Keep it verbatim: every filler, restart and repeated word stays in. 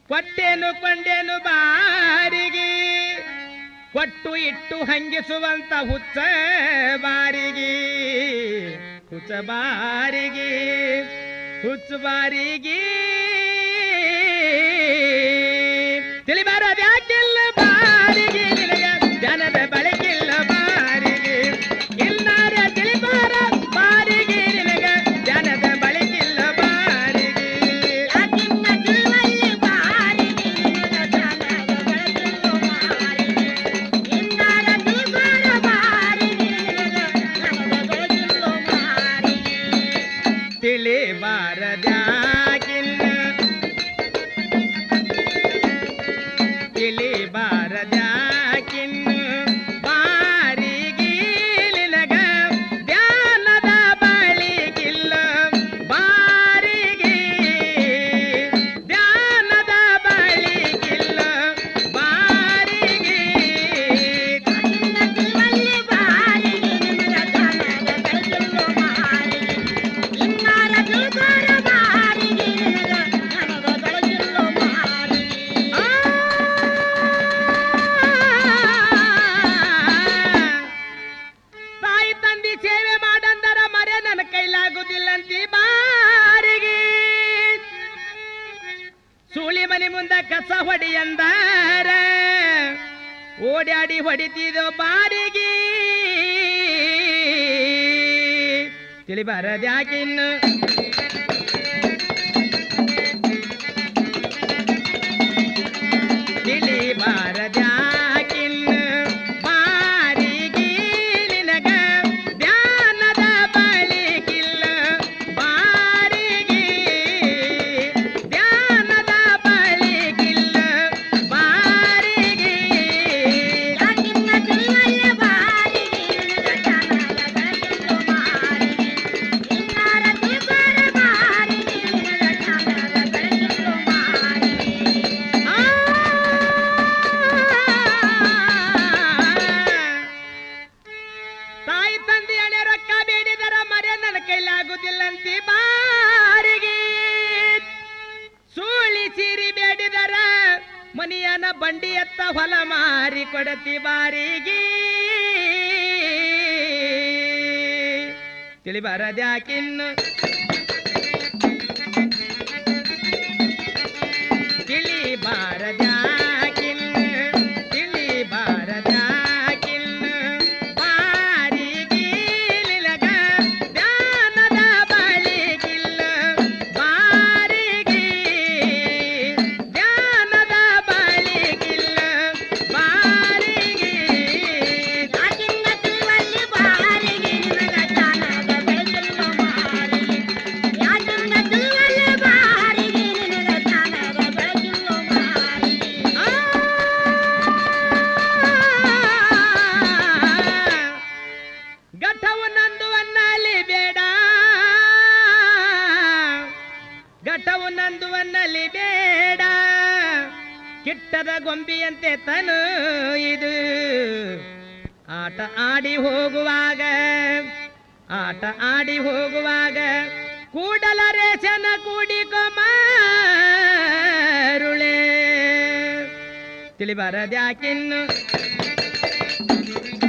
ಕೊಟ್ಟೇನು ಕೊಂಡೇನು ಬಾರಿಗೆ ಕೊಟ್ಟು ಇಟ್ಟು ಹಂಗಿಸುವಂತ ಹುಚ್ಚ ಬಾರಿಗೆ ಹುಚ್ಚ ಬಾರಿಗೆ ಹುಚ್ಚ ಬಾರಿಗೆ ತಿಳಿಬಾರದ ಯಾಕಿಲ್ಲ ಬಾರಿಗೆ ನಿನಗ ಜನದ ಬಳಕಿಲ್ಲ ಬಾರಿಗೆ ಇಲ್ಲಾರ ತಿಳಿಬಾರ ಬಾರಿಗೆ ನಿನಗ ಜನದ ಬಳಕಿಲ್ಲ ಬಾರಿಗೆ ಯಾಕಿನ್ನ ತಿಳಿವಲ್ಲಿ ಬಾರಿಗೆ ನಿನಗ ಜನದ ಬಳಕಿಲ್ಲ ಬಾರಿಗೆ ಇಲ್ಲಾರ ತಿಳಿಬಾರ ಬಾರಿಗೆ ನಿನಗ ಜನದ ಬಳಕಿಲ್ಲ ಬಾರಿಗೆ ತಿಳಿಬಾರದ ತಿಳಿಬಾರದ್ಯಾಕಿನ್ನು ಬಾರಿಗೆ ನಿನಗ ಧ್ಯಾನದ ಬಳಿಗಿಲ್ಲ ಬಾರಿಗೆ ಧ್ಯಾನದ ಬಳಿಗಿಲ್ಲ ಬಾರಿಗೆ ಯಾಕಿನ್ನ ತಿಳಿವಲ್ಲಿ ಬಾರಿಗೆ ನಿನಗ ಜನದ ಬಳಕಿಲ್ಲ ಬಾರಿಗೆ ಇಲ್ಲಾರ ತಿಳಿಬಾರ ಬಾರಿಗೆ ನಿನಗ ಜನದ ಬಳಕಿಲ್ಲ ಬಾರಿಗೆ ತಾಯಿ ತಂದಿ ಸೇವೆ ಮಾಡಂದರ ಮರೆ ನನ್ನ ಕೈಲಾಗುದಿಲ್ಲಂತಿ ಬಾರಿಗೆ ಸೂಳಿ ಮನೆ ಮುಂದ ಕಸ ಹೊಡಿ ಅಂದಾರ ಓಡಾಡಿ ಹೊಡಿತಿದೋ ಬಾರಿಗೆ ತಿಳಿಬಾರದ್ಯಾಕಿನ್ನು ತಿಳಿಬಾರದ್ಯಾಕಿನ್ನು ಬಾರಿಗೆ ನಿನಗ ಧ್ಯಾನದ ಬಳಿಗಿಲ್ಲ ಬಾರಿಗೆ ಧ್ಯಾನದ ಬಳಿಗಿಲ್ಲ ಬಾರಿಗೆ ಯಾಕಿನ್ನ ತಿಳಿವಲ್ಲಿ ಬಾರಿಗೆ ನಿನಗ ಜನದ ಬಳಕಿಲ್ಲ ಬಾರಿಗೆ ಇಲ್ಲಾರ ತಿಳಿಬಾರ ಬಾರಿಗೆ ನಿನಗ ಜನದ ಬಳಕಿಲ್ಲ ಬಾರಿಗೆ ತಾಯಿ ತಂದೆ ಹಣೆ ರೊಕ್ಕ ಬೇಡಿದರ ಮರೆ ನನ್ನ ಕೈಲಾಗುದಿಲ್ಲಂತಿ ಬಾರಿಗೆ ಸೂಳಿ ಸೀರಿ ಬೇಡಿದರ ಮನಿಯನ ಬಂಡಿ ಎತ್ತ ಹೊಲ ಮಾರಿ ಕೊಡತಿ ಬಾರಿಗೆ ತಿಳಿಬಾರದ್ಯಾಕಿನ್ನು ತಿಳಿಬಾರದ್ಯಾಕಿನ್ನು ತಿಳಿಬಾರದ್ಯಾಕಿನ್ನು ಬಾರಿಗೆ ನಿನಗ ಧ್ಯಾನದ ಬಳಿಗಿಲ್ಲ ಬಾರಿಗೆ ಧ್ಯಾನದ ಬಳಿಗಿಲ್ಲ ಬಾರಿಗೆ ಯಾಕಿನ್ನ ತಿಳಿವಲ್ಲಿ ಬಾರಿಗೆ ನಿನಗ ಜನದ ಬಳಕಿಲ್ಲ ಬಾರಿಗೆ ಯಾಕಿನ್ನ ತಿಳಿವಲ್ಲಿ ಬಾರಿಗೆ ನಿನಗ ಜನದ ಬಳಕಿಲ್ಲ ಬಾರಿಗೆ ಘಟವು ನಂದು ಅನ್ನಲಿ ಬೇಡ ಘಟವು ನಂದು ಅನ್ನಲಿ ಬೇಡ ಕಿಟ್ಟದ ಗೊಂಬಿಯಂತೆ ತನು ಇದು ಆಟ ಆಡಿ ಹೋಗುವಾಗ ಆಟ ಆಡಿ ಹೋಗುವಾಗ ಕೂಡಲ ರೇಷನ ಕೂಡಿಕೊ ಮಾರುಳೆ ತಿಳಿಬಾರದ್ಯಾಕಿನ್ನು